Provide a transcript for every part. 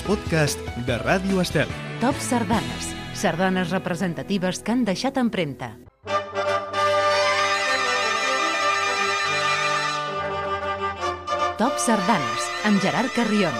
podcast de Ràdio Estel. Top Sardanes. Sardanes representatives que han deixat empremta. Top Sardanes, amb Gerard Carrion.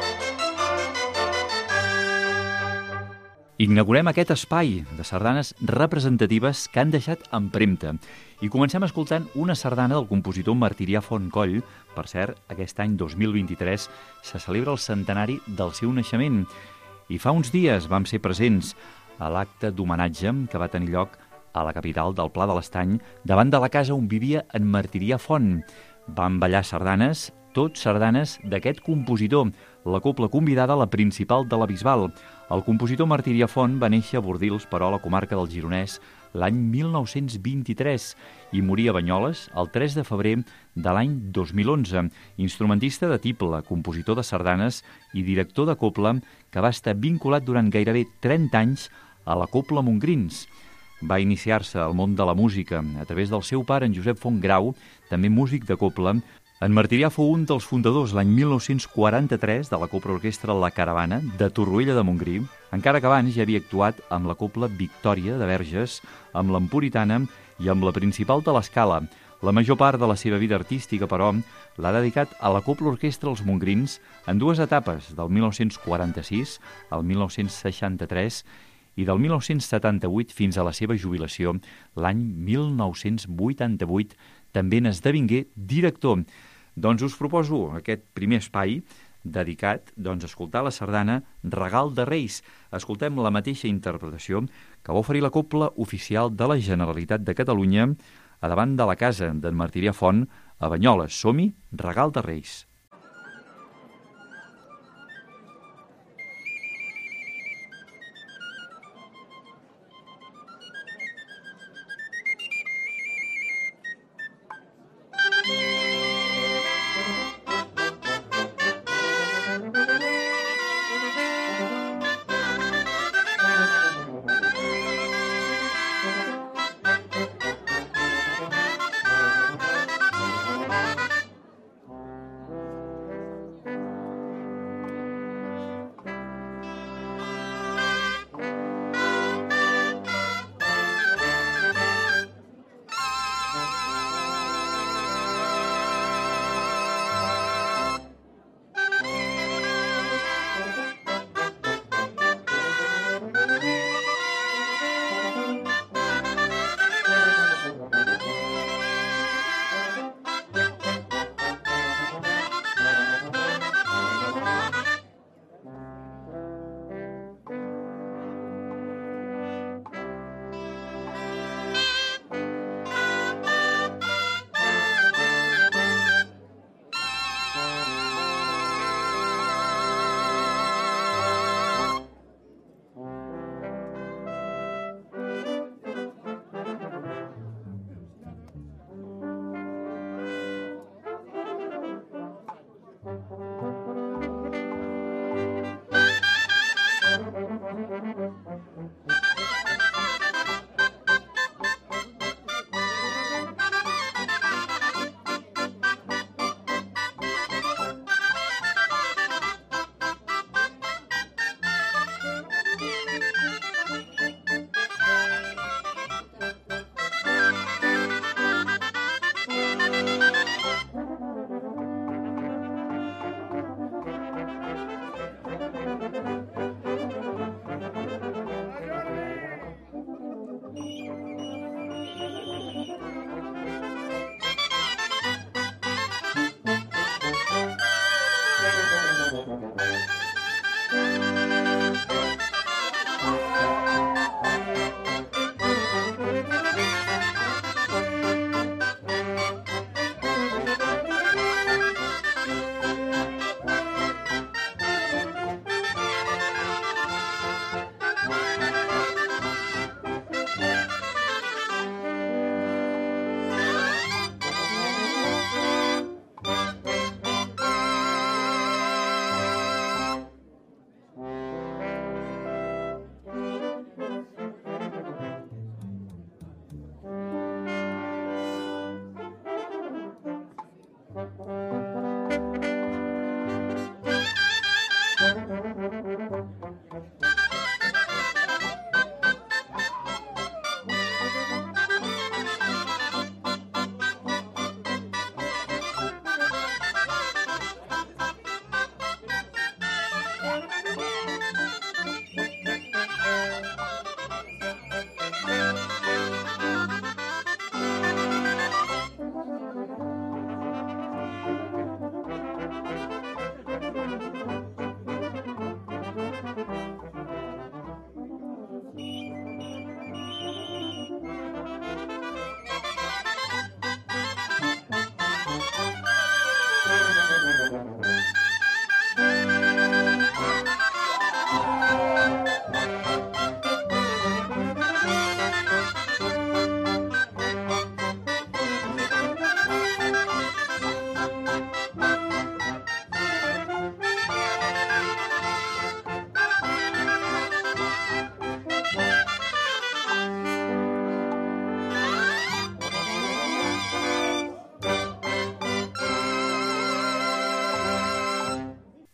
Inaugurem aquest espai de sardanes representatives que han deixat empremta. I comencem escoltant una sardana del compositor Martirià Fontcoll. Per cert, aquest any 2023 se celebra el centenari del seu naixement. I fa uns dies vam ser presents a l'acte d'homenatge que va tenir lloc a la capital del Pla de l'Estany, davant de la casa on vivia en Martirià Font. Van ballar sardanes, tots sardanes d'aquest compositor, la cobla convidada a la principal de la Bisbal. El compositor Martirià Font va néixer a Bordils, però a la comarca del Gironès, l'any 1923 i moria a Banyoles el 3 de febrer de l'any 2011. Instrumentista de tible, compositor de sardanes i director de cobla que va estar vinculat durant gairebé 30 anys a la Cobla Montgrins. Va iniciar-se al món de la música a través del seu pare, en Josep Font Grau, també músic de cobla. En Martirià fou un dels fundadors l'any 1943 de la cobla orquestra La Caravana de Torroella de Montgrí, encara que abans ja havia actuat amb la cobla Victòria de Verges, amb l'Empuritana i amb la Principal de l'Escala. La major part de la seva vida artística, però, l'ha dedicat a la cobla orquestra Els Montgrins en dues etapes, del 1946 al 1963 i del 1978 fins a la seva jubilació l'any 1988, també n'esdevingué director. Doncs us proposo aquest primer espai dedicat a escoltar la sardana Regal de Reis. Escoltem la mateixa interpretació que va oferir la cobla oficial de la Generalitat de Catalunya a davant de la casa d'en Martirià Font a Banyoles. Som-hi, Regal de Reis.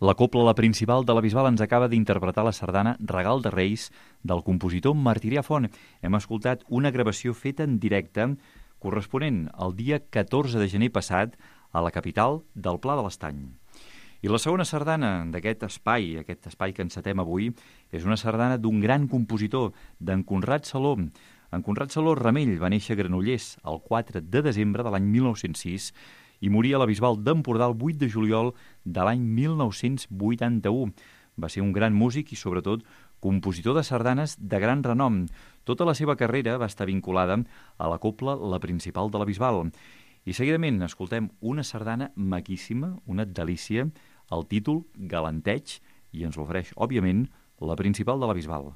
La cobla La Principal de la Bisbal ens acaba d'interpretar la sardana Regal de Reis del compositor Martirià Font. Hem escoltat una gravació feta en directe corresponent al dia 14 de gener passat a la capital del Pla de l'Estany. I la segona sardana d'aquest espai que encetem avui, és una sardana d'un gran compositor, d'en Conrad Saló. En Conrad Saló Ramell va néixer a Granollers el 4 de desembre de l'any 1906 i moria a la Bisbal d'Empordà el 8 de juliol de l'any 1981. Va ser un gran músic i, sobretot, compositor de sardanes de gran renom. Tota la seva carrera va estar vinculada a la cobla La Principal de la Bisbal. I seguidament escoltem una sardana maquíssima, una delícia, el títol Galanteig, i ens l'ofereix, òbviament, La Principal de la Bisbal.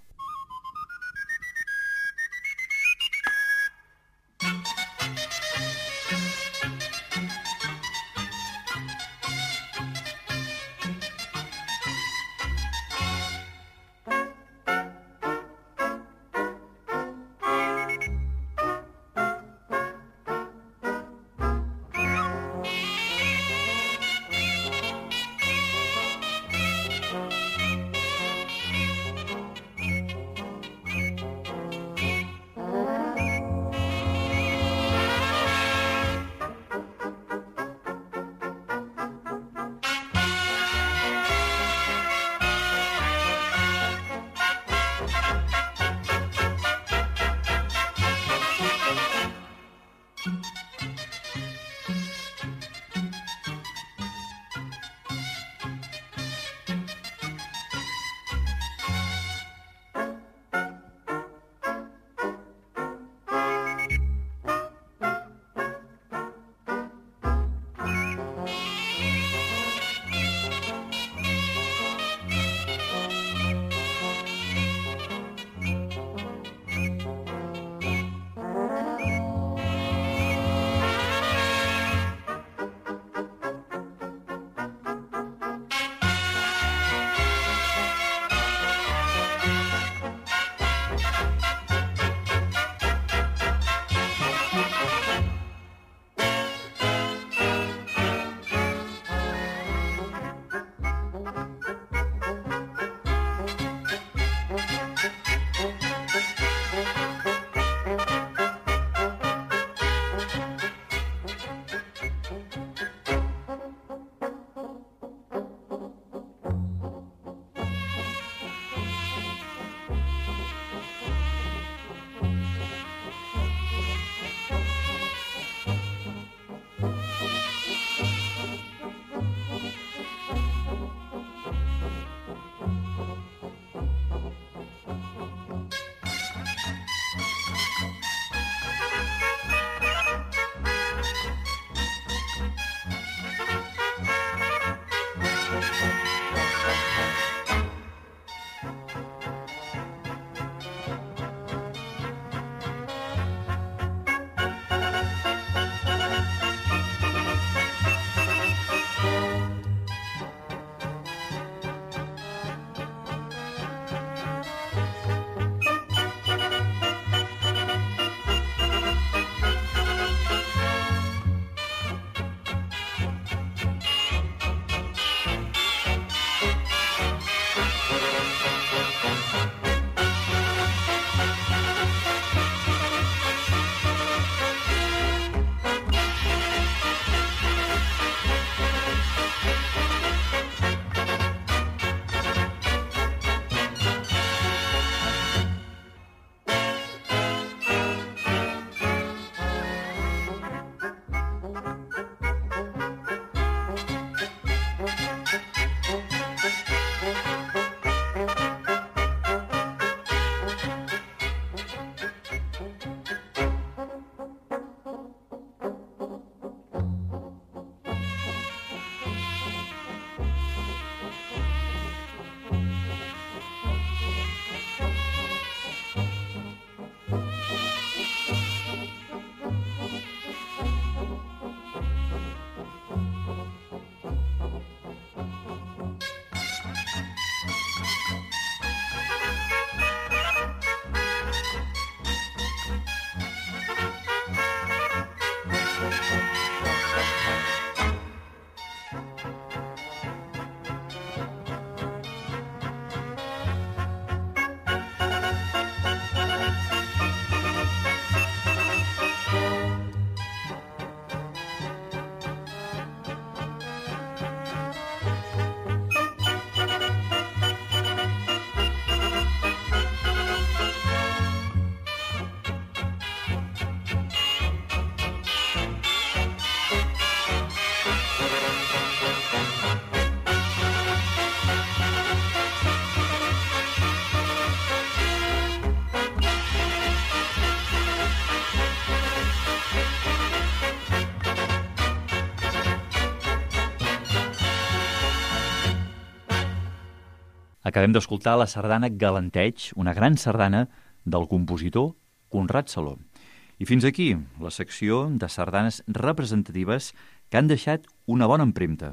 Acabem d'escoltar la sardana Galanteig, una gran sardana del compositor Conrad Saló. I fins aquí la secció de sardanes representatives que han deixat una bona empremta.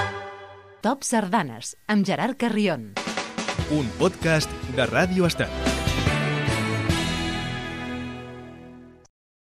Top Sardanes, amb Gerard Carrion. Un podcast de Ràdio Estel.